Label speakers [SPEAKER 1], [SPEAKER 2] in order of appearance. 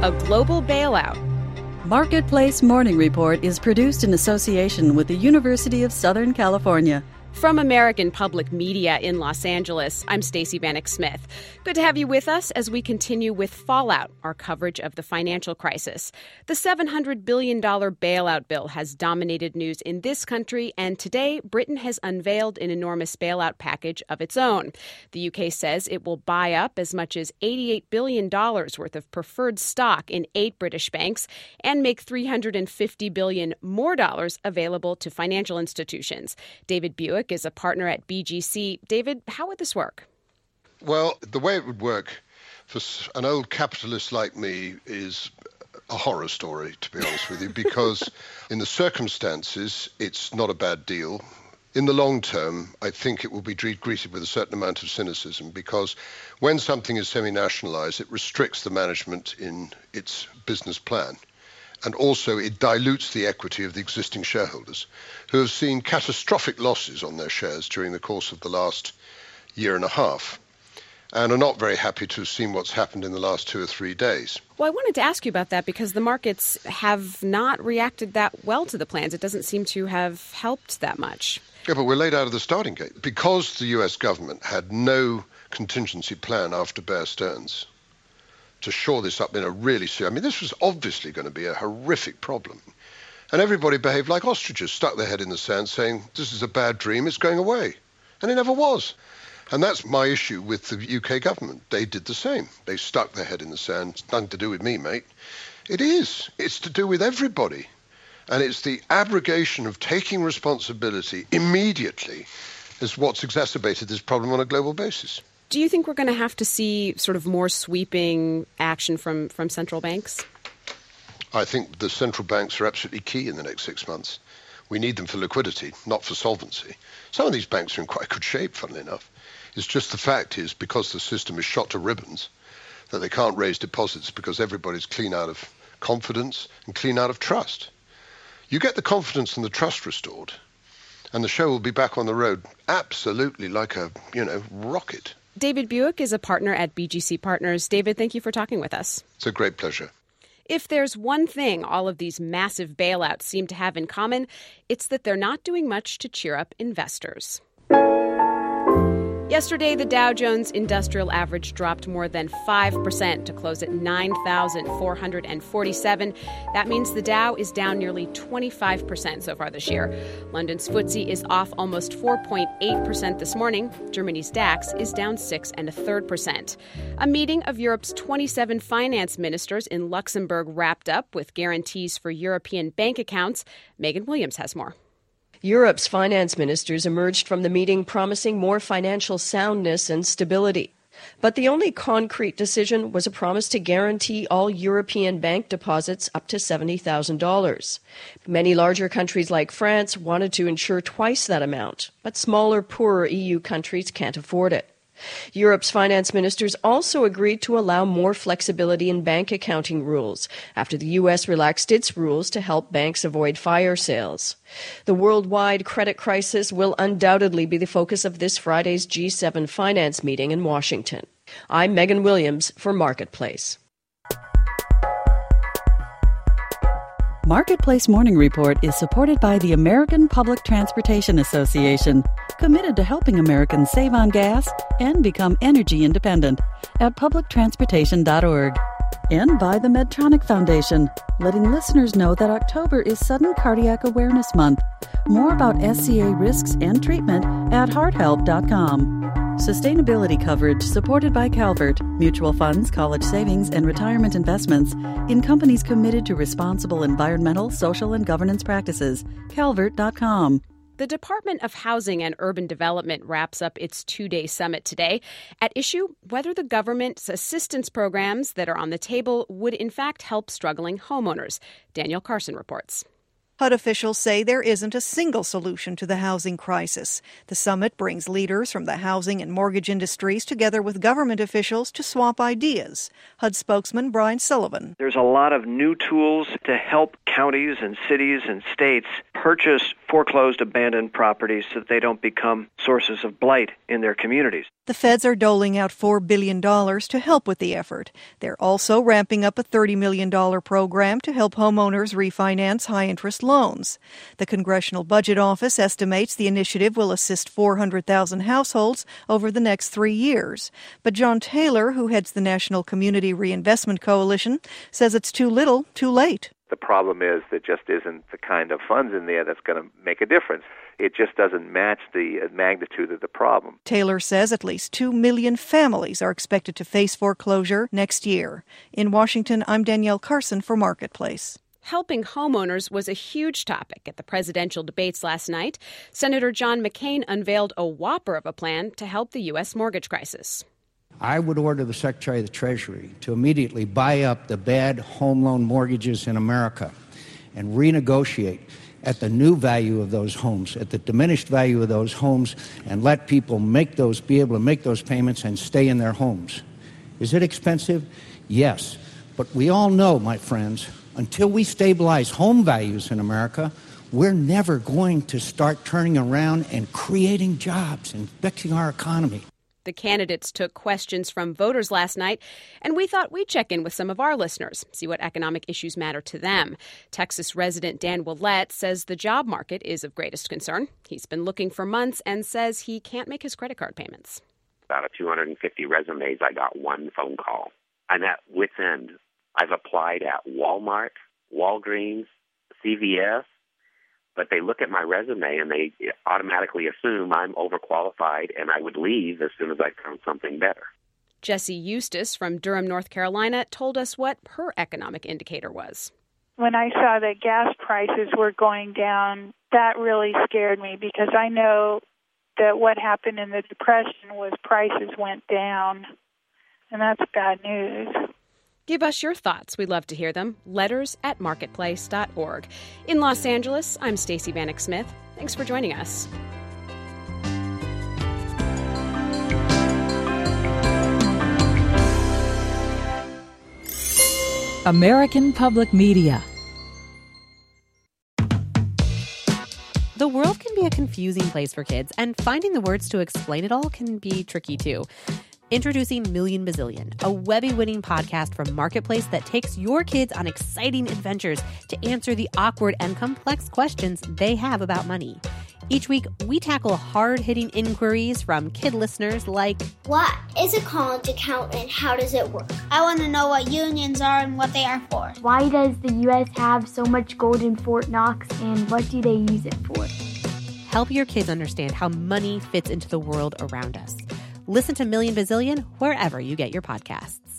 [SPEAKER 1] A global bailout.
[SPEAKER 2] Marketplace Morning Report is produced in association with the University of Southern California.
[SPEAKER 1] From American Public Media in Los Angeles, I'm Stacey Bannock Smith. Good to have you with us as we continue with Fallout, our coverage of the financial crisis. The $700 billion bailout bill has dominated news in this country, and today Britain has unveiled an enormous bailout package of its own. The UK says it will buy up as much as $88 billion worth of preferred stock in 8 British banks and make $350 billion more dollars available to financial institutions. David Buick is a partner at BGC. David, how would this work?
[SPEAKER 3] Well, the way it would work for an old capitalist like me is a horror story, to be honest with you, because in the circumstances, it's not a bad deal. In the long term, I think it will be greeted with a certain amount of cynicism, because when something is semi-nationalized, it restricts the management in its business plan. And also it dilutes the equity of the existing shareholders who have seen catastrophic losses on their shares during the course of the last year and a half and are not very happy to have seen what's happened in the last 2 or 3 days.
[SPEAKER 1] Well, I wanted to ask you about that because the markets have not reacted that well to the plans. It doesn't seem to have helped that much.
[SPEAKER 3] Yeah, but we're laid out of the starting gate. Because the US government had no contingency plan after Bear Stearns to shore this up in a really serious... I mean, this was obviously going to be a horrific problem. And everybody behaved like ostriches, stuck their head in the sand saying, this is a bad dream, it's going away. And it never was. And that's my issue with the UK government. They did the same. They stuck their head in the sand. It's nothing to do with me, mate. It is. It's to do with everybody. And it's the abrogation of taking responsibility immediately is what's exacerbated this problem on a global basis.
[SPEAKER 1] Do you think we're going to have to see sort of more sweeping action from central banks?
[SPEAKER 3] I think the central banks are absolutely key in the next 6 months. We need them for liquidity, not for solvency. Some of these banks are in quite good shape, funnily enough. It's just the fact is, because the system is shot to ribbons, that they can't raise deposits because everybody's clean out of confidence and clean out of trust. You get the confidence and the trust restored, and the show will be back on the road absolutely like a, rocket.
[SPEAKER 1] David Buick is a partner at BGC Partners. David, thank you for talking with us.
[SPEAKER 3] It's a great pleasure.
[SPEAKER 1] If there's one thing all of these massive bailouts seem to have in common, it's that they're not doing much to cheer up investors. Yesterday, the Dow Jones Industrial Average dropped more than 5% to close at 9,447. That means the Dow is down nearly 25% so far this year. London's FTSE is off almost 4.8% this morning. Germany's DAX is down 6.33%. A meeting of Europe's 27 finance ministers in Luxembourg wrapped up with guarantees for European bank accounts. Megan Williams has more.
[SPEAKER 4] Europe's finance ministers emerged from the meeting promising more financial soundness and stability. But the only concrete decision was a promise to guarantee all European bank deposits up to $70,000. Many larger countries like France wanted to insure twice that amount, but smaller, poorer EU countries can't afford it. Europe's finance ministers also agreed to allow more flexibility in bank accounting rules after the U.S. relaxed its rules to help banks avoid fire sales. The worldwide credit crisis will undoubtedly be the focus of this Friday's G7 finance meeting in Washington. I'm Megan Williams for Marketplace.
[SPEAKER 2] Marketplace Morning Report is supported by the American Public Transportation Association, committed to helping Americans save on gas and become energy independent at publictransportation.org. And by the Medtronic Foundation, letting listeners know that October is Sudden Cardiac Awareness Month. More about SCA risks and treatment at hearthelp.com. Sustainability coverage supported by Calvert, mutual funds, college savings, and retirement investments in companies committed to responsible environmental, social, and governance practices. Calvert.com.
[SPEAKER 1] The Department of Housing and Urban Development wraps up its 2-day summit today. At issue, whether the government's assistance programs that are on the table would in fact help struggling homeowners. Daniel Carson reports.
[SPEAKER 5] HUD officials say there isn't a single solution to the housing crisis. The summit brings leaders from the housing and mortgage industries together with government officials to swap ideas. HUD spokesman Brian Sullivan.
[SPEAKER 6] There's a lot of new tools to help counties and cities and states purchase foreclosed, abandoned properties so that they don't become sources of blight in their communities.
[SPEAKER 5] The feds are doling out $4 billion to help with the effort. They're also ramping up a $30 million program to help homeowners refinance high-interest loans. The Congressional Budget Office estimates the initiative will assist 400,000 households over the next 3 years. But John Taylor, who heads the National Community Reinvestment Coalition, says it's too little, too late.
[SPEAKER 7] The problem is there just isn't the kind of funds in there that's going to make a difference. It just doesn't match the magnitude of the problem.
[SPEAKER 5] Taylor says at least 2 million families are expected to face foreclosure next year. In Washington, I'm Danielle Carson for Marketplace.
[SPEAKER 1] Helping homeowners was a huge topic at the presidential debates last night. Senator John McCain unveiled a whopper of a plan to help the U.S. mortgage crisis.
[SPEAKER 8] I would order the Secretary of the Treasury to immediately buy up the bad home loan mortgages in America and renegotiate at the new value of those homes, at the diminished value of those homes, and let people be able to make those payments and stay in their homes. Is it expensive? Yes. But we all know, my friends, until we stabilize home values in America, we're never going to start turning around and creating jobs and fixing our economy.
[SPEAKER 1] The candidates took questions from voters last night, and we thought we'd check in with some of our listeners, see what economic issues matter to them. Texas resident Dan Willett says the job market is of greatest concern. He's been looking for months and says he can't make his credit card payments.
[SPEAKER 9] Out of 250 resumes, I got one phone call. I'm at wit's end. I've applied at Walmart, Walgreens, CVS, but they look at my resume and they automatically assume I'm overqualified and I would leave as soon as I found something better.
[SPEAKER 1] Jessie Eustace from Durham, North Carolina, told us what her economic indicator was.
[SPEAKER 10] When I saw that gas prices were going down, that really scared me because I know that what happened in the Depression was prices went down, and that's bad news.
[SPEAKER 1] Give us your thoughts. We'd love to hear them. letters@marketplace.org. In Los Angeles, I'm Stacey Bannock Smith. Thanks for joining us.
[SPEAKER 2] American Public Media.
[SPEAKER 11] The world can be a confusing place for kids, and finding the words to explain it all can be tricky too. Introducing Million Bazillion, a Webby-winning podcast from Marketplace that takes your kids on exciting adventures to answer the awkward and complex questions they have about money. Each week, we tackle hard-hitting inquiries from kid listeners like,
[SPEAKER 12] what is a college account and how does it work? I want to know what unions are and what they are for.
[SPEAKER 13] Why does the U.S. have so much gold in Fort Knox and what do they use it for?
[SPEAKER 11] Help your kids understand how money fits into the world around us. Listen to Million Bazillion wherever you get your podcasts.